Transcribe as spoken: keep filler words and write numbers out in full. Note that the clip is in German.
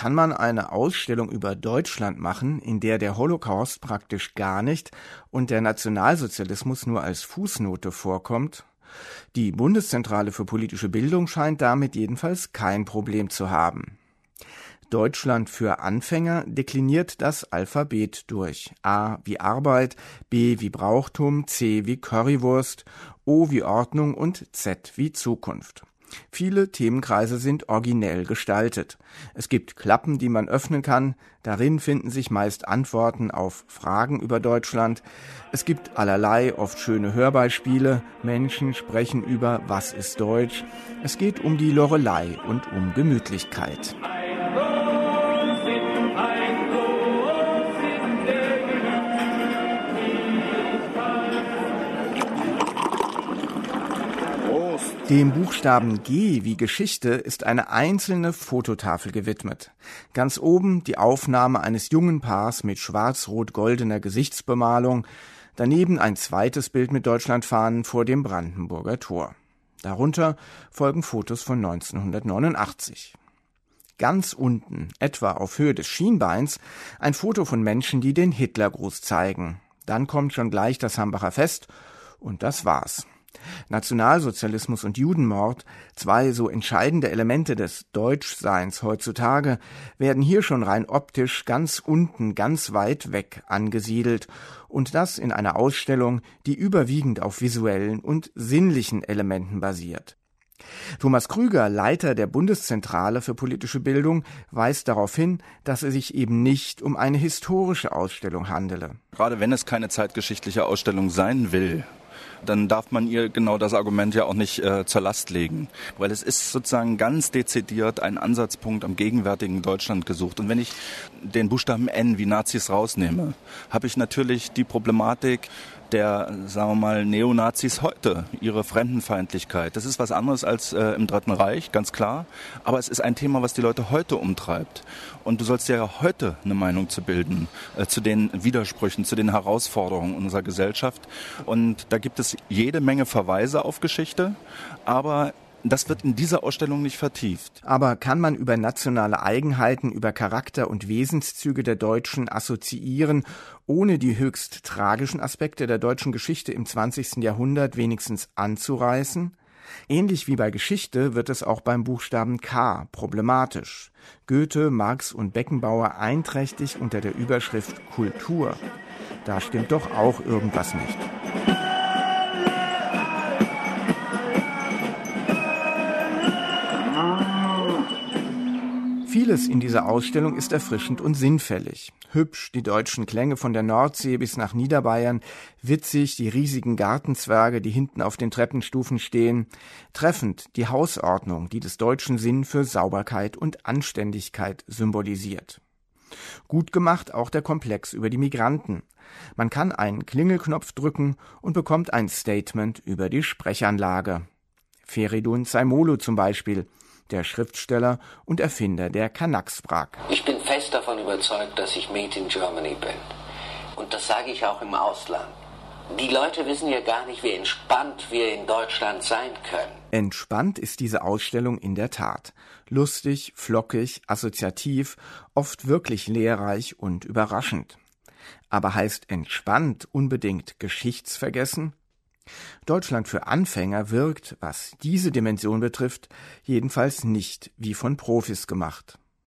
kann man eine Ausstellung über Deutschland machen, in der der Holocaust praktisch gar nicht und der Nationalsozialismus nur als Fußnote vorkommt? Die Bundeszentrale für politische Bildung scheint damit jedenfalls kein Problem zu haben. Deutschland für Anfänger dekliniert das Alphabet durch. A wie Arbeit, B wie Brauchtum, C wie Currywurst, O wie Ordnung und Z wie Zukunft. Viele Themenkreise sind originell gestaltet. Es gibt Klappen, die man öffnen kann. Darin finden sich meist Antworten auf Fragen über Deutschland. Es gibt allerlei, oft schöne Hörbeispiele. Menschen sprechen über Was ist Deutsch? Es geht um die Loreley und um Gemütlichkeit. Dem Buchstaben G wie Geschichte ist eine einzelne Fototafel gewidmet. Ganz oben die Aufnahme eines jungen Paars mit schwarz-rot-goldener Gesichtsbemalung, daneben ein zweites Bild mit Deutschlandfahnen vor dem Brandenburger Tor. Darunter folgen Fotos von neunzehnhundertneunundachtzig. Ganz unten, etwa auf Höhe des Schienbeins, ein Foto von Menschen, die den Hitlergruß zeigen. Dann kommt schon gleich das Hambacher Fest und das war's. Nationalsozialismus und Judenmord, zwei so entscheidende Elemente des Deutschseins heutzutage, werden hier schon rein optisch ganz unten, ganz weit weg angesiedelt und das in einer Ausstellung, die überwiegend auf visuellen und sinnlichen Elementen basiert. Thomas Krüger, Leiter der Bundeszentrale für politische Bildung, weist darauf hin, dass es sich eben nicht um eine historische Ausstellung handele. Gerade wenn es keine zeitgeschichtliche Ausstellung sein will, dann darf man ihr genau das Argument ja auch nicht äh, zur Last legen. Weil es ist sozusagen ganz dezidiert ein Ansatzpunkt am gegenwärtigen Deutschland gesucht. Und wenn ich den Buchstaben N wie Nazis rausnehme, habe ich natürlich die Problematik der, sagen wir mal, Neonazis heute, ihre Fremdenfeindlichkeit. Das ist was anderes als äh, im Dritten Reich, ganz klar. Aber es ist ein Thema, was die Leute heute umtreibt. Und du sollst ja heute eine Meinung zu bilden, äh, zu den Widersprüchen, zu den Herausforderungen unserer Gesellschaft. Und da gibt es jede Menge Verweise auf Geschichte, aber das wird in dieser Ausstellung nicht vertieft. Aber kann man über nationale Eigenheiten, über Charakter und Wesenszüge der Deutschen assoziieren, ohne die höchst tragischen Aspekte der deutschen Geschichte im zwanzigsten Jahrhundert wenigstens anzureißen? Ähnlich wie bei Geschichte wird es auch beim Buchstaben K problematisch. Goethe, Marx und Beckenbauer einträchtig unter der Überschrift Kultur. Da stimmt doch auch irgendwas nicht. Vieles in dieser Ausstellung ist erfrischend und sinnfällig. Hübsch die deutschen Klänge von der Nordsee bis nach Niederbayern, witzig die riesigen Gartenzwerge, die hinten auf den Treppenstufen stehen, treffend die Hausordnung, die des deutschen Sinn für Sauberkeit und Anständigkeit symbolisiert. Gut gemacht auch der Komplex über die Migranten. Man kann einen Klingelknopf drücken und bekommt ein Statement über die Sprechanlage. Feridun Zaimolo zum Beispiel, der Schriftsteller und Erfinder der Kanaksbrak. Ich bin fest davon überzeugt, dass ich Made in Germany bin. Und das sage ich auch im Ausland. Die Leute wissen ja gar nicht, wie entspannt wir in Deutschland sein können. Entspannt ist diese Ausstellung in der Tat. Lustig, flockig, assoziativ, oft wirklich lehrreich und überraschend. Aber heißt entspannt unbedingt geschichtsvergessen? Deutschland für Anfänger wirkt, was diese Dimension betrifft, jedenfalls nicht wie von Profis gemacht.